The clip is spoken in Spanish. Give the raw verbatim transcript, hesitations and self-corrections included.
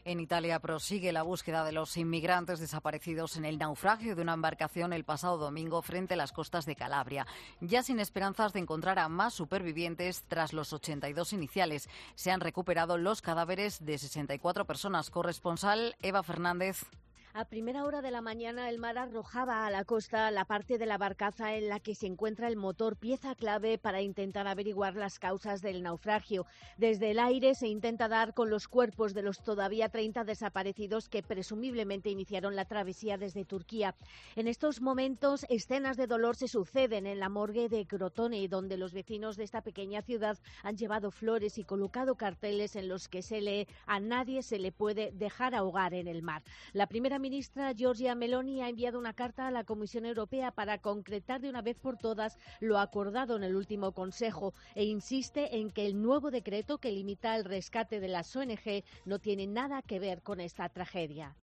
En Italia prosigue la búsqueda de los inmigrantes desaparecidos en el naufragio de una embarcación el pasado domingo frente a las costas de Calabria. Ya sin esperanzas de encontrar a más supervivientes tras los ochenta y dos iniciales, se han recuperado los cadáveres de sesenta y cuatro personas. Corresponsal Eva Fernández. A primera hora de la mañana el mar arrojaba a la costa la parte de la barcaza en la que se encuentra el motor, pieza clave para intentar averiguar las causas del naufragio. Desde el aire se intenta dar con los cuerpos de los todavía treinta desaparecidos que presumiblemente iniciaron la travesía desde Turquía. En estos momentos escenas de dolor se suceden en la morgue de Crotone, donde los vecinos de esta pequeña ciudad han llevado flores y colocado carteles en los que se lee: a nadie se le puede dejar ahogar en el mar. La primera ministra Giorgia Meloni ha enviado una carta a la Comisión Europea para concretar de una vez por todas lo acordado en el último Consejo e insiste en que el nuevo decreto que limita el rescate de las O N Ge no tiene nada que ver con esta tragedia.